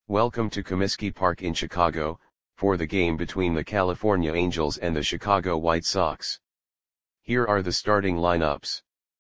Welcome to Comiskey Park in Chicago, for the game between the California Angels and the Chicago White Sox. Here are the starting lineups.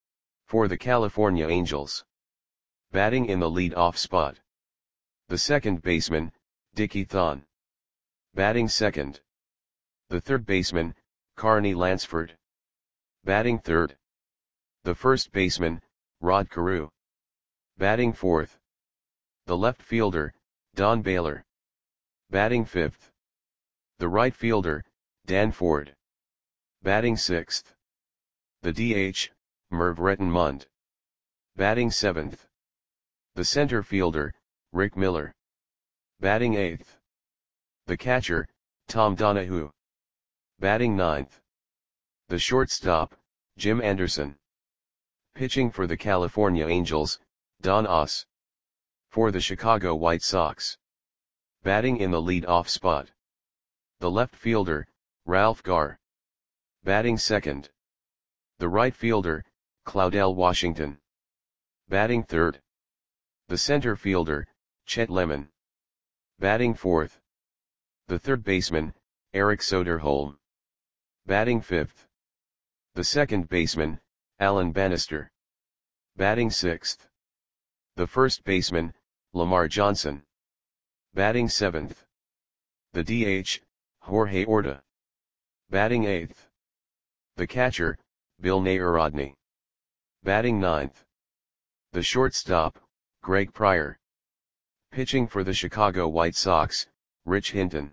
For the California Angels. Batting in the lead-off spot. The second baseman, Dickie Thon. Batting second. The third baseman, Carney Lansford. Batting third. The first baseman, Rod Carew. Batting fourth. The left fielder, Don Baylor. Batting fifth. The right fielder, Dan Ford. Batting sixth. The DH, Merv Rettenmund. Batting seventh. The center fielder, Rick Miller. Batting eighth. The catcher, Tom Donahue. Batting ninth. The shortstop, Jim Anderson. Pitching for the California Angels, Don Oss. For the Chicago White Sox. Batting in the lead-off spot. The left fielder, Ralph Garr. Batting second. The right fielder, Claudell Washington. Batting third. The center fielder, Chet Lemon. Batting fourth. The third baseman, Eric Soderholm. Batting fifth. The second baseman, Alan Bannister. Batting sixth. The first baseman, Lamar Johnson. Batting seventh. The DH, Jorge Orta. Batting eighth. The catcher, Bill Narodny. Batting ninth. The shortstop, Greg Pryor. Pitching for the Chicago White Sox, Rich Hinton.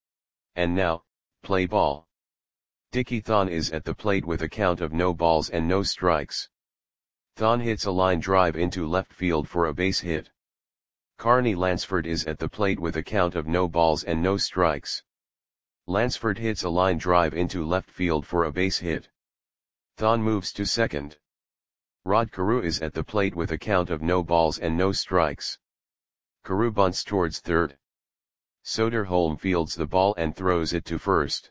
And now, play ball. Dickie Thon is at the plate with a count of no balls and no strikes. Thon hits a line drive into left field for a base hit. Carney Lansford is at the plate with a count of no balls and no strikes. Lansford hits a line drive into left field for a base hit. Thon moves to second. Rod Carew is at the plate with a count of no balls and no strikes. Carew bunts towards third. Soderholm fields the ball and throws it to first.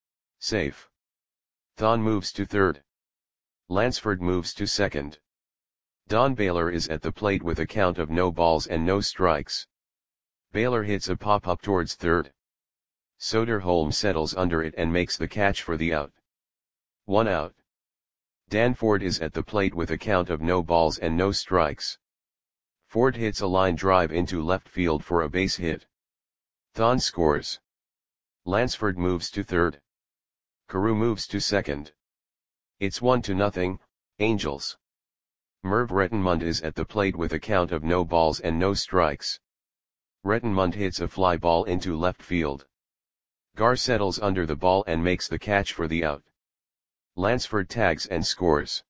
Safe. Thon moves to third. Lansford moves to second. Don Baylor is at the plate with a count of no balls and no strikes. Baylor hits a pop-up towards third. Soderholm settles under it and makes the catch for the out. 1 out. Dan Ford is at the plate with a count of no balls and no strikes. Ford hits a line drive into left field for a base hit. Thon scores. Lansford moves to third. Carew moves to second. It's 1-0, Angels. Merv Rettenmund is at the plate with a count of no balls and no strikes. Rettenmund hits a fly ball into left field. Garr settles under the ball and makes the catch for the out. Lansford tags and scores.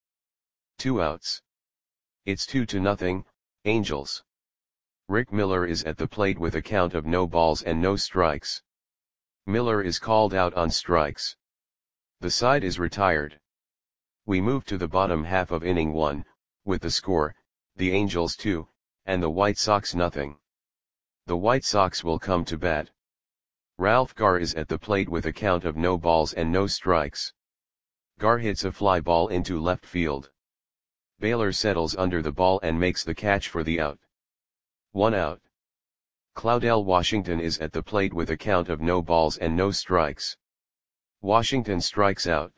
2 outs. It's 2-0, Angels. Rick Miller is at the plate with a count of no balls and no strikes. Miller is called out on strikes. The side is retired. We move to the bottom half of inning 1, with the score, the Angels 2, and the White Sox 0. The White Sox will come to bat. Ralph Garr is at the plate with a count of no balls and no strikes. Garr hits a fly ball into left field. Baylor settles under the ball and makes the catch for the out. 1 out. Claudell Washington is at the plate with a count of no balls and no strikes. Washington strikes out.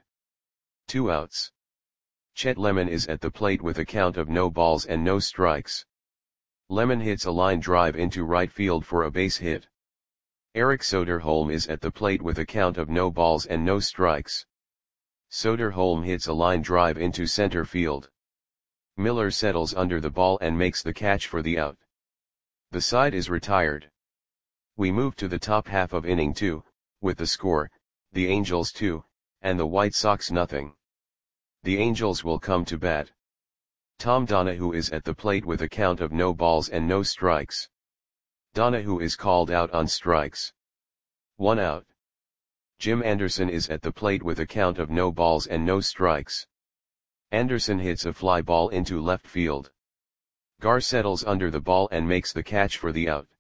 2 outs. Chet Lemon is at the plate with a count of no balls and no strikes. Lemon hits a line drive into right field for a base hit. Eric Soderholm is at the plate with a count of no balls and no strikes. Soderholm hits a line drive into center field. Miller settles under the ball and makes the catch for the out. The side is retired. We move to the top half of inning 2, with the score, the Angels 2, and the White Sox 0. The Angels will come to bat. Tom Donahue is at the plate with a count of no balls and no strikes. Donahue is called out on strikes. 1 out. Jim Anderson is at the plate with a count of no balls and no strikes. Anderson hits a fly ball into left field. Garr settles under the ball and makes the catch for the out.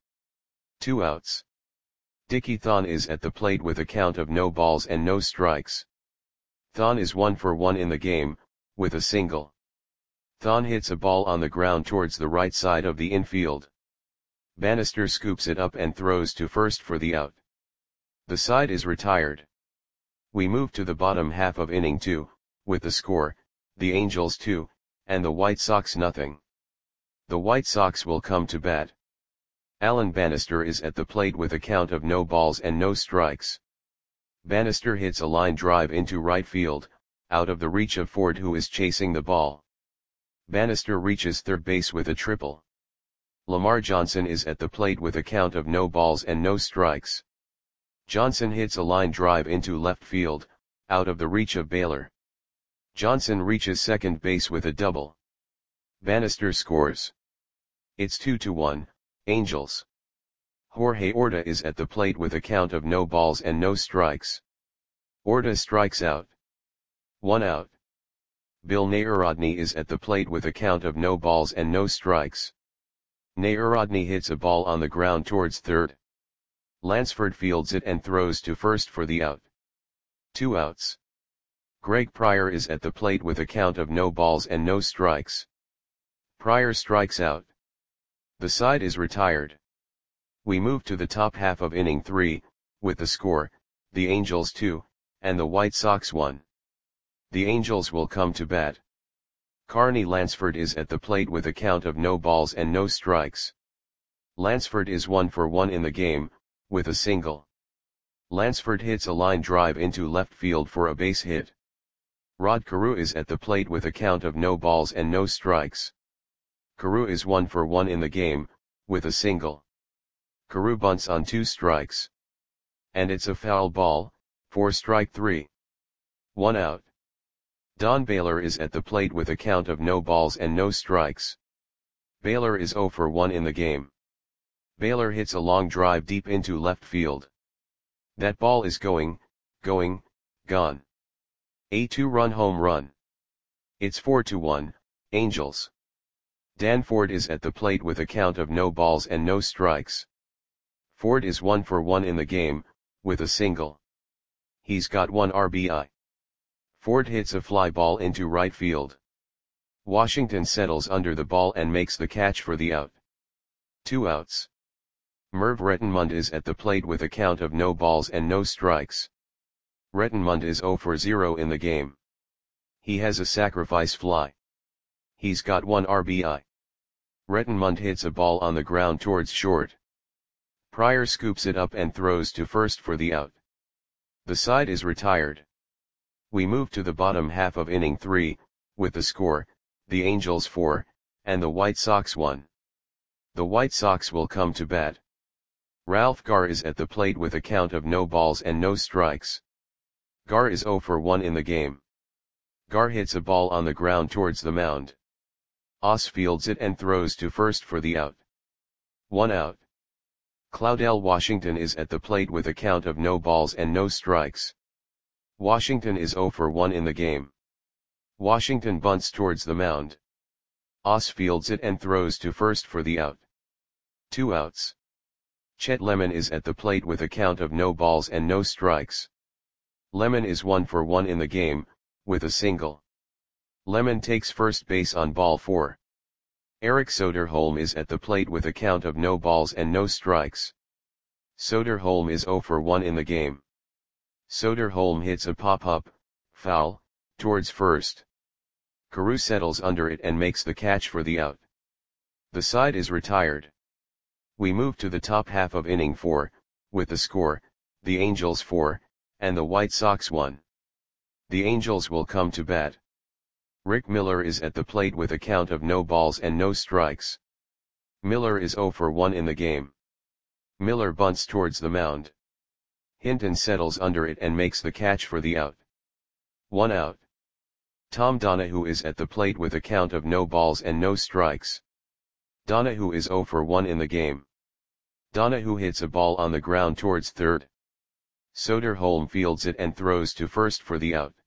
2 outs. Dickie Thon is at the plate with a count of no balls and no strikes. Thon is 1 for 1 in the game, with a single. Thon hits a ball on the ground towards the right side of the infield. Bannister scoops it up and throws to first for the out. The side is retired. We move to the bottom half of inning 2, with the score, the Angels 2, and the White Sox nothing. The White Sox will come to bat. Alan Bannister is at the plate with a count of no balls and no strikes. Bannister hits a line drive into right field, out of the reach of Ford, who is chasing the ball. Bannister reaches third base with a triple. Lamar Johnson is at the plate with a count of no balls and no strikes. Johnson hits a line drive into left field, out of the reach of Baylor. Johnson reaches second base with a double. Bannister scores. It's 2-1, Angels. Jorge Orta is at the plate with a count of no balls and no strikes. Orta strikes out. 1 out. Bill Nayarodny is at the plate with a count of no balls and no strikes. Nayarodny hits a ball on the ground towards third. Lansford fields it and throws to first for the out. 2 outs. Greg Pryor is at the plate with a count of no balls and no strikes. Pryor strikes out. The side is retired. We move to the top half of inning 3, with the score, the Angels 2, and the White Sox 1. The Angels will come to bat. Carney Lansford is at the plate with a count of no balls and no strikes. Lansford is 1 for 1 in the game, with a single. Lansford hits a line drive into left field for a base hit. Rod Carew is at the plate with a count of no balls and no strikes. Carew is 1 for 1 in the game, with a single. Carew bunts on 2 strikes. And it's a foul ball, for strike 3. 1 out. Don Baylor is at the plate with a count of no balls and no strikes. Baylor is 0 for 1 in the game. Baylor hits a long drive deep into left field. That ball is gone. A 2-run home run. It's 4-1, Angels. Dan Ford is at the plate with a count of no balls and no strikes. Ford is 1 for 1 in the game, with a single. He's got 1 RBI. Ford hits a fly ball into right field. Washington settles under the ball and makes the catch for the out. 2 outs. Merv Rettenmund is at the plate with a count of no balls and no strikes. Rettenmund is 0 for 0 in the game. He has a sacrifice fly. He's got 1 RBI. Rettenmund hits a ball on the ground towards short. Pryor scoops it up and throws to first for the out. The side is retired. We move to the bottom half of inning 3, with the score, the Angels 4, and the White Sox 1. The White Sox will come to bat. Ralph Garr is at the plate with a count of no balls and no strikes. Garr is 0 for 1 in the game. Garr hits a ball on the ground towards the mound. Oss fields it and throws to first for the out. 1 out. Claudell Washington is at the plate with a count of no balls and no strikes. Washington is 0 for 1 in the game. Washington bunts towards the mound. Oss fields it and throws to first for the out. 2 outs. Chet Lemon is at the plate with a count of no balls and no strikes. Lemon is 1 for 1 in the game, with a single. Lemon takes first base on ball 4. Eric Soderholm is at the plate with a count of no balls and no strikes. Soderholm is 0 for 1 in the game. Soderholm hits a pop-up, foul, towards first. Carew settles under it and makes the catch for the out. The side is retired. We move to the top half of inning 4, with the score, the Angels 4, and the White Sox 1. The Angels will come to bat. Rick Miller is at the plate with a count of no balls and no strikes. Miller is 0 for 1 in the game. Miller bunts towards the mound. Hinton settles under it and makes the catch for the out. 1 out. Tom Donahue is at the plate with a count of no balls and no strikes. Donahue is 0 for 1 in the game. Donahue hits a ball on the ground towards third. Soderholm fields it and throws to first for the out.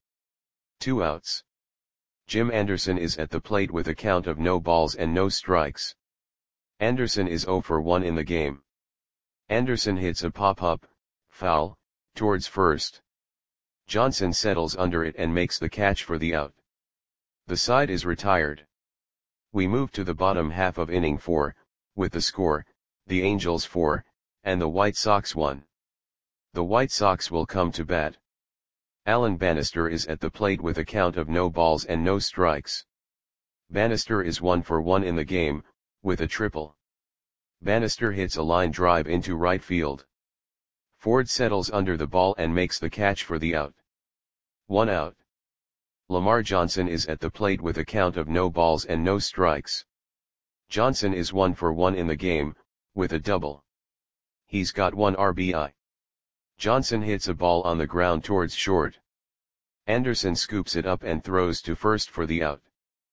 2 outs. Jim Anderson is at the plate with a count of no balls and no strikes. Anderson is 0 for 1 in the game. Anderson hits a pop-up, foul, towards first. Johnson settles under it and makes the catch for the out. The side is retired. We move to the bottom half of inning 4, with the score, the Angels 4, and the White Sox 1. The White Sox will come to bat. Alan Bannister is at the plate with a count of no balls and no strikes. Bannister is 1 for 1 in the game, with a triple. Bannister hits a line drive into right field. Ford settles under the ball and makes the catch for the out. 1 out. Lamar Johnson is at the plate with a count of no balls and no strikes. Johnson is 1 for 1 in the game, with a double. He's got 1 RBI. Johnson hits a ball on the ground towards short. Anderson scoops it up and throws to first for the out.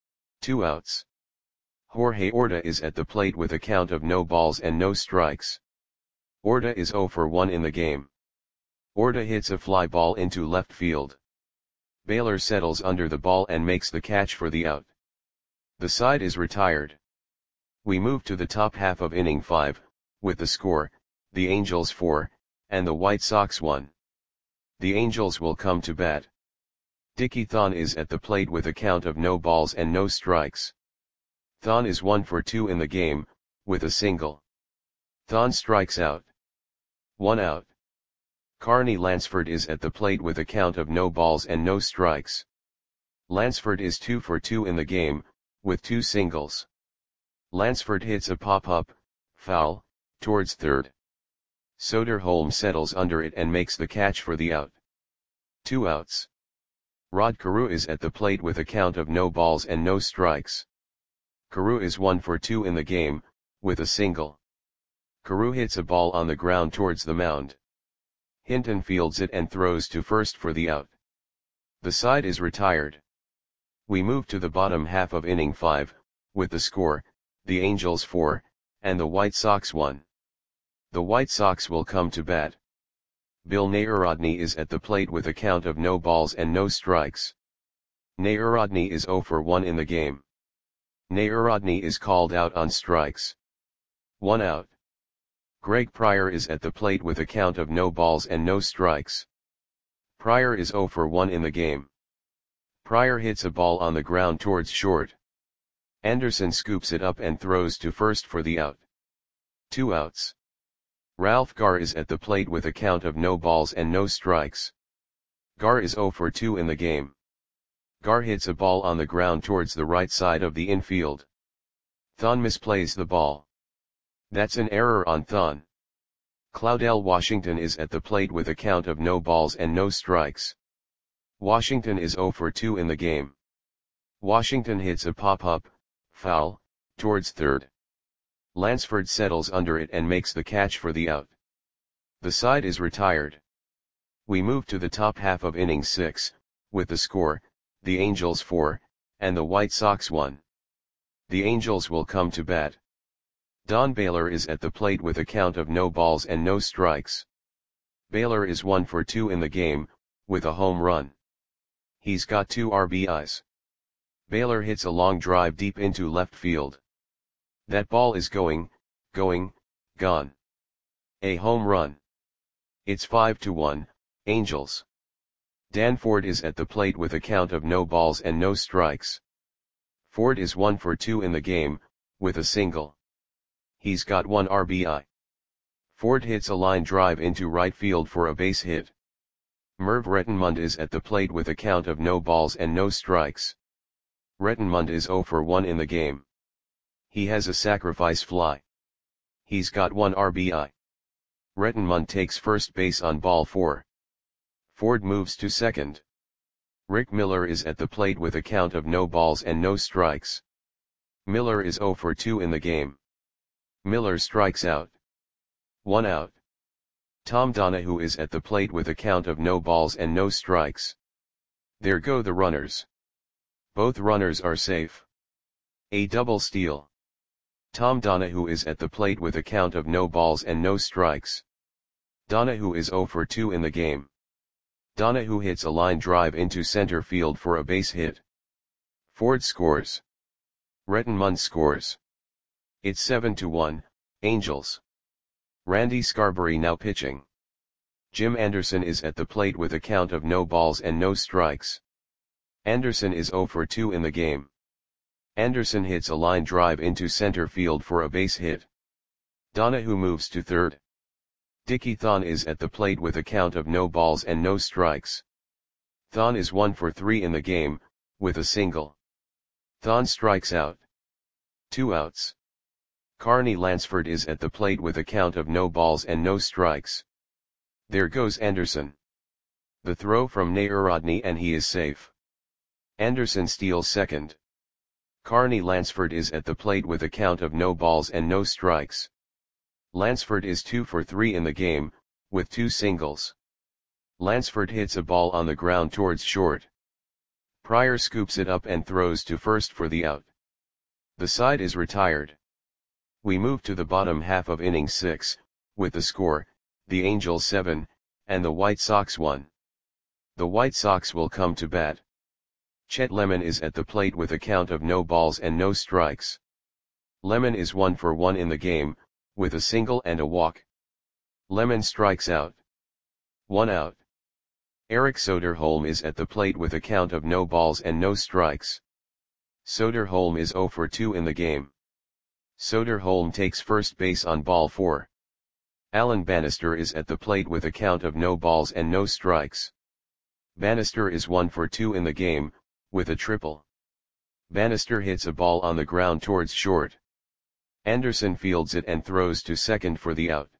2 outs. Jorge Orta is at the plate with a count of no balls and no strikes. Orta is 0 for 1 in the game. Orta hits a fly ball into left field. Baylor settles under the ball and makes the catch for the out. The side is retired. We move to the top half of inning 5, with the score, the Angels 4, and the White Sox 1. The Angels will come to bat. Dickie Thon is at the plate with a count of no balls and no strikes. Thon is 1 for 2 in the game, with a single. Thon strikes out. 1 out. Carney Lansford is at the plate with a count of no balls and no strikes. Lansford is 2 for 2 in the game, with 2 singles. Lansford hits a pop-up, foul, towards third. Soderholm settles under it and makes the catch for the out. 2 outs. Rod Carew is at the plate with a count of no balls and no strikes. Carew is 1 for 2 in the game, with a single. Carew hits a ball on the ground towards the mound. Hinton fields it and throws to first for the out. The side is retired. We move to the bottom half of inning 5, with the score, the Angels 4, and the White Sox 1. The White Sox will come to bat. Bill Narodny is at the plate with a count of no balls and no strikes. Narodny is 0 for 1 in the game. Narodny is called out on strikes. 1 out. Greg Pryor is at the plate with a count of no balls and no strikes. Pryor is 0 for 1 in the game. Pryor hits a ball on the ground towards short. Anderson scoops it up and throws to first for the out. 2 outs. Ralph Garr is at the plate with a count of no balls and no strikes. Garr is 0 for 2 in the game. Garr hits a ball on the ground towards the right side of the infield. Thon misplays the ball. That's an error on Thon. Claudell Washington is at the plate with a count of no balls and no strikes. Washington is 0 for 2 in the game. Washington hits a pop-up, foul, towards third. Lansford settles under it and makes the catch for the out. The side is retired. We move to the top half of inning 6, with the score, the Angels 4, and the White Sox 1. The Angels will come to bat. Don Baylor is at the plate with a count of no balls and no strikes. Baylor is 1 for 2 in the game, with a home run. He's got 2 RBIs. Baylor hits a long drive deep into left field. That ball is going, gone. A home run. It's 5-1, Angels. Dan Ford is at the plate with a count of no balls and no strikes. Ford is 1 for 2 in the game, with a single. He's got 1 RBI. Ford hits a line drive into right field for a base hit. Merv Rettenmund is at the plate with a count of no balls and no strikes. Rettenmund is 0 for 1 in the game. He has a sacrifice fly. He's got 1 RBI. Rettenmund takes first base on ball 4. Ford moves to second. Rick Miller is at the plate with a count of no balls and no strikes. Miller is 0 for 2 in the game. Miller strikes out. 1 out. Tom Donahue is at the plate with a count of no balls and no strikes. There go the runners. Both runners are safe. A double steal. Tom Donahue is at the plate with a count of no balls and no strikes. Donahue is 0 for 2 in the game. Donahue hits a line drive into center field for a base hit. Ford scores. Rettenmund scores. It's 7-1, Angels. Randy Scarberry now pitching. Jim Anderson is at the plate with a count of no balls and no strikes. Anderson is 0 for 2 in the game. Anderson hits a line drive into center field for a base hit. Donahue moves to third. Dickie Thon is at the plate with a count of no balls and no strikes. Thon is 1 for 3 in the game, with a single. Thon strikes out. 2 outs. Carney Lansford is at the plate with a count of no balls and no strikes. There goes Anderson. The throw from Nayarodny and he is safe. Anderson steals second. Carney Lansford is at the plate with a count of no balls and no strikes. Lansford is 2 for 3 in the game, with 2 singles. Lansford hits a ball on the ground towards short. Pryor scoops it up and throws to first for the out. The side is retired. We move to the bottom half of inning 6, with the score, the Angels 7, and the White Sox 1. The White Sox will come to bat. Chet Lemon is at the plate with a count of no balls and no strikes. Lemon is 1 for 1 in the game, with a single and a walk. Lemon strikes out. 1 out. Eric Soderholm is at the plate with a count of no balls and no strikes. Soderholm is 0 for 2 in the game. Soderholm takes first base on ball 4. Alan Bannister is at the plate with a count of no balls and no strikes. Bannister is 1 for 2 in the game, with a triple. Bannister hits a ball on the ground towards short. Anderson fields it and throws to second for the out.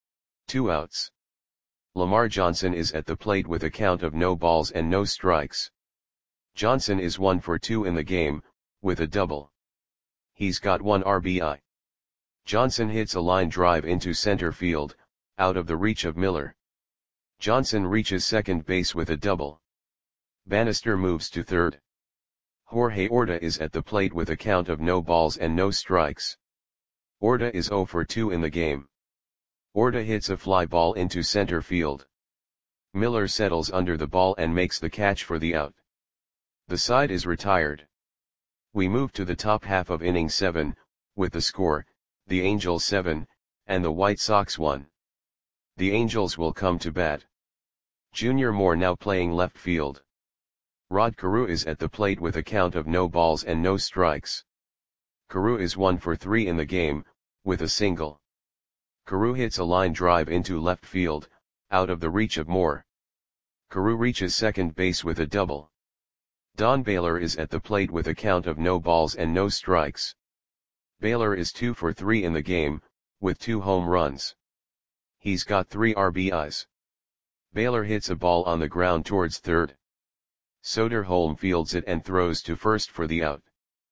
2 outs. Lamar Johnson is at the plate with a count of no balls and no strikes. Johnson is 1 for 2 in the game, with a double. He's got 1 RBI. Johnson hits a line drive into center field, out of the reach of Miller. Johnson reaches second base with a double. Bannister moves to third. Jorge Orta is at the plate with a count of no balls and no strikes. Orta is 0 for 2 in the game. Orta hits a fly ball into center field. Miller settles under the ball and makes the catch for the out. The side is retired. We move to the top half of inning 7, with the score, the Angels 7, and the White Sox 1. The Angels will come to bat. Junior Moore now playing left field. Rod Carew is at the plate with a count of no balls and no strikes. Carew is 1 for 3 in the game, with a single. Carew hits a line drive into left field, out of the reach of Moore. Carew reaches second base with a double. Don Baylor is at the plate with a count of no balls and no strikes. Baylor is 2 for 3 in the game, with 2 home runs. He's got 3 RBIs. Baylor hits a ball on the ground towards third. Soderholm fields it and throws to first for the out.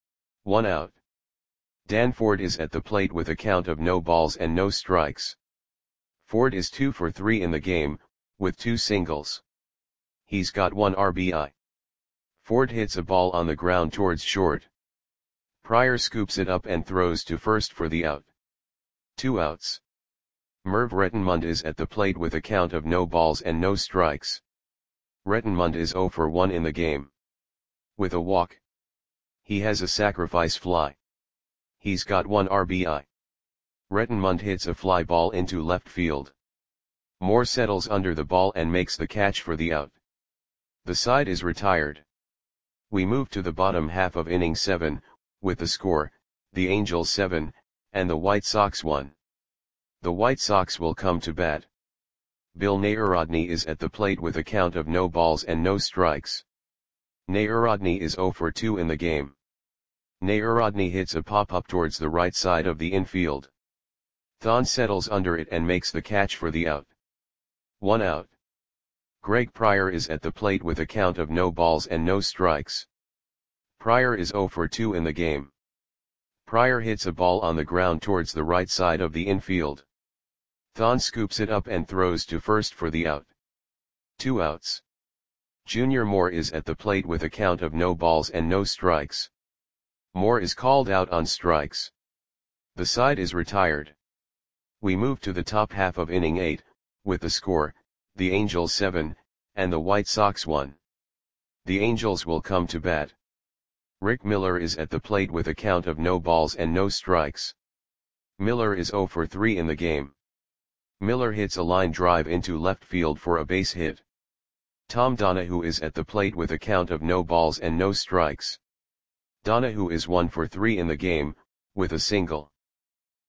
1 out. Dan Ford is at the plate with a count of no balls and no strikes. Ford is 2 for 3 in the game, with 2 singles. He's got 1 RBI. Ford hits a ball on the ground towards short. Pryor scoops it up and throws to first for the out. 2 outs. Merv Rettenmund is at the plate with a count of no balls and no strikes. Rettenmund is 0 for 1 in the game. With a walk. He has a sacrifice fly. He's got 1 RBI. Rettenmund hits a fly ball into left field. Moore settles under the ball and makes the catch for the out. The side is retired. We move to the bottom half of inning 7, with the score, the Angels 7, and the White Sox 1. The White Sox will come to bat. Bill Nayarodny is at the plate with a count of no balls and no strikes. Nayarodny is 0 for 2 in the game. Nayarodny hits a pop-up towards the right side of the infield. Thon settles under it and makes the catch for the out. 1 out. Greg Pryor is at the plate with a count of no balls and no strikes. Pryor is 0 for 2 in the game. Pryor hits a ball on the ground towards the right side of the infield. Thon scoops it up and throws to first for the out. 2 outs. Junior Moore is at the plate with a count of no balls and no strikes. Moore is called out on strikes. The side is retired. We move to the top half of inning 8, with the score, the Angels 7, and the White Sox 1. The Angels will come to bat. Rick Miller is at the plate with a count of no balls and no strikes. Miller is 0 for 3 in the game. Miller hits a line drive into left field for a base hit. Tom Donahue is at the plate with a count of no balls and no strikes. Donahue is 1 for 3 in the game, with a single.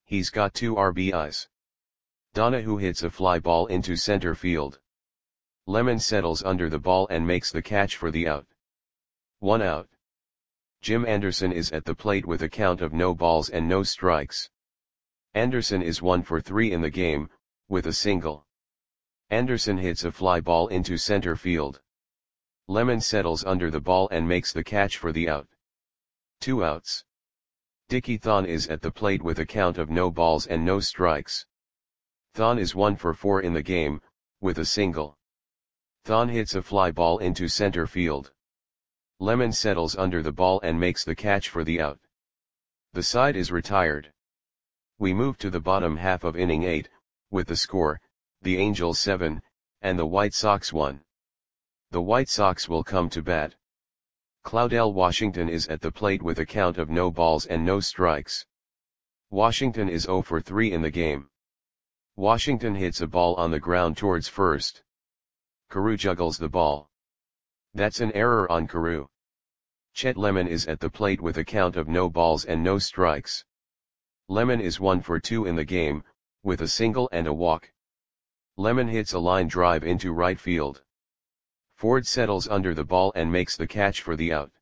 He's got 2 RBIs. Donahue hits a fly ball into center field. Lemon settles under the ball and makes the catch for the out. 1 out. Jim Anderson is at the plate with a count of no balls and no strikes. Anderson is 1 for 3 in the game, with a single. Anderson hits a fly ball into center field. Lemon settles under the ball and makes the catch for the out. 2 outs. Dickie Thon is at the plate with a count of no balls and no strikes. Thon is 1 for 4 in the game, with a single. Thon hits a fly ball into center field. Lemon settles under the ball and makes the catch for the out. The side is retired. We move to the bottom half of inning 8, with the score, the Angels 7, and the White Sox 1. The White Sox will come to bat. Claudell Washington is at the plate with a count of no balls and no strikes. Washington is 0 for 3 in the game. Washington hits a ball on the ground towards first. Carew juggles the ball. That's an error on Carew. Chet Lemon is at the plate with a count of no balls and no strikes. Lemon is 1 for 2 in the game, with a single and a walk. Lemon hits a line drive into right field. Ford settles under the ball and makes the catch for the out.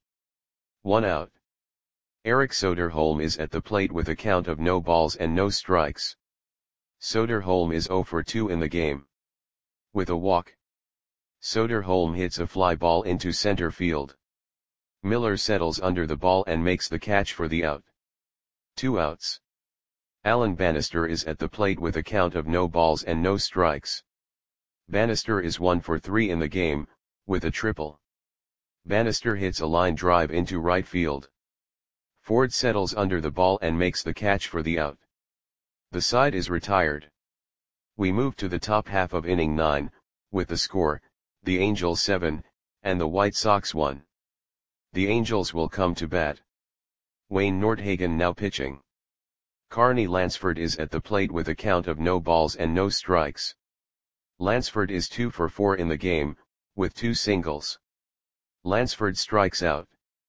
1 out. Eric Soderholm is at the plate with a count of no balls and no strikes. Soderholm is 0 for 2 in the game. With a walk. Soderholm hits a fly ball into center field. Miller settles under the ball and makes the catch for the out. 2 outs. Alan Bannister is at the plate with a count of no balls and no strikes. Bannister is 1 for 3 in the game, with a triple. Bannister hits a line drive into right field. Ford settles under the ball and makes the catch for the out. The side is retired. We move to the top half of inning 9, with the score, the Angels 7, and the White Sox 1. The Angels will come to bat. Wayne Nordhagen now pitching. Carney Lansford is at the plate with a count of no balls and no strikes. Lansford is 2 for 4 in the game, with 2 singles. Lansford strikes out.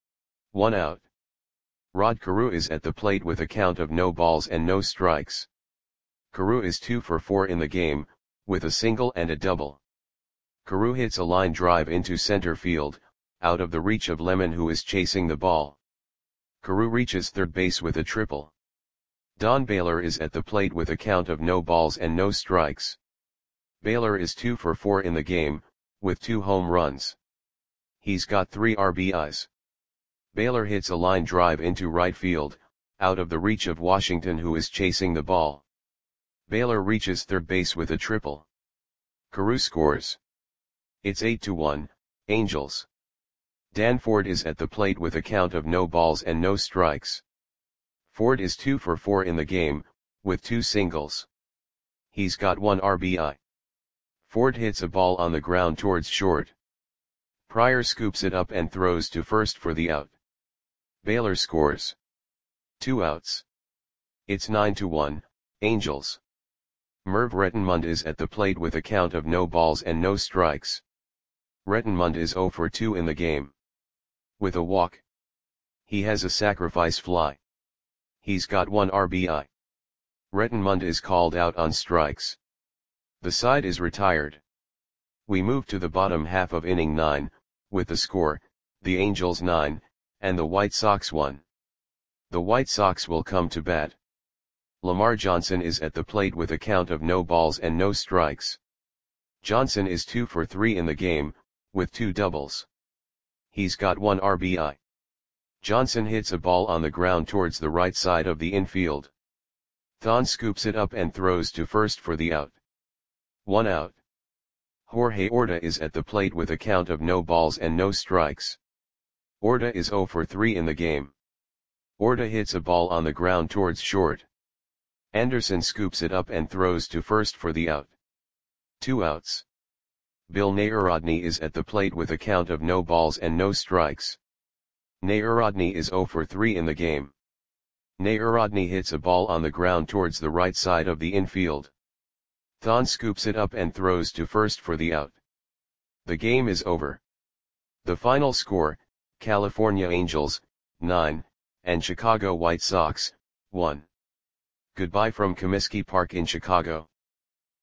1 out. Rod Carew is at the plate with a count of no balls and no strikes. Carew is 2 for 4 in the game, with a single and a double. Carew hits a line drive into center field, out of the reach of Lemon, who is chasing the ball. Carew reaches third base with a triple. Don Baylor is at the plate with a count of no balls and no strikes. Baylor is 2 for 4 in the game, with 2 home runs. He's got 3 RBIs. Baylor hits a line drive into right field, out of the reach of Washington, who is chasing the ball. Baylor reaches third base with a triple. Carew scores. It's 8-1, Angels. Dan Ford is at the plate with a count of no balls and no strikes. Ford is 2 for 4 in the game, with 2 singles. He's got 1 RBI. Ford hits a ball on the ground towards short. Pryor scoops it up and throws to first for the out. Baylor scores. 2 outs. It's 9-1, Angels. Merv Rettenmund is at the plate with a count of no balls and no strikes. Rettenmund is 0 for 2 in the game. With a walk. He has a sacrifice fly. He's got 1 RBI. Rettenmund is called out on strikes. The side is retired. We move to the bottom half of inning 9, with the score, the Angels 9, and the White Sox 1. The White Sox will come to bat. Lamar Johnson is at the plate with a count of no balls and no strikes. Johnson is 2 for 3 in the game, with 2 doubles. He's got 1 RBI. Johnson hits a ball on the ground towards the right side of the infield. Thon scoops it up and throws to first for the out. 1 out. Jorge Orta is at the plate with a count of no balls and no strikes. Orta is 0 for 3 in the game. Orta hits a ball on the ground towards short. Anderson scoops it up and throws to first for the out. 2 outs. Bill Nayarodny is at the plate with a count of no balls and no strikes. Nayarodny is 0 for 3 in the game. Nayarodny hits a ball on the ground towards the right side of the infield. Thon scoops it up and throws to first for the out. The game is over. The final score, California Angels, 9, and Chicago White Sox, 1. Goodbye from Comiskey Park in Chicago.